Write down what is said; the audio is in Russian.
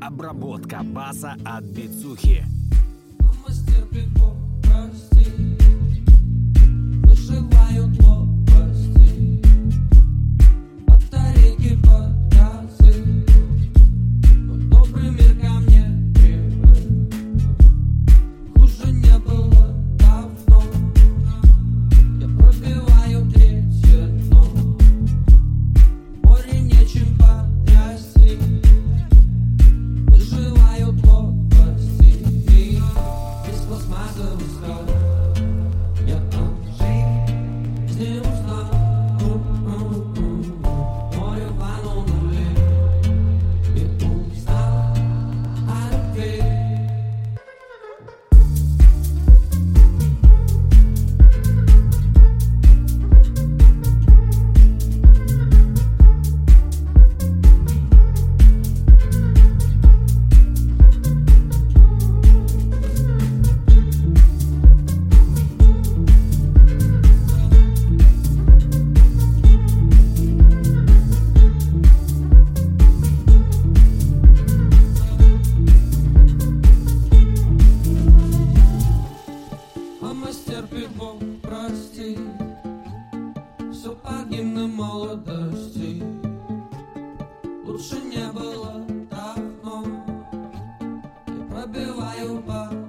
Обработка баса от Бицухи. Мастер пивко, прости, вышивают лопасти, батарейки подразы, но добрый мир ко мне привык. Хуже не было давно. Я пробиваю третье дно. Море нечем потрясти, выживают лопасти. Из пластмассовых скал я о жизни узнал. Море ванну налил и устал от любви. Мастер пивко, прости, все погибно молодости. Лучше не было давно. Я пробиваю по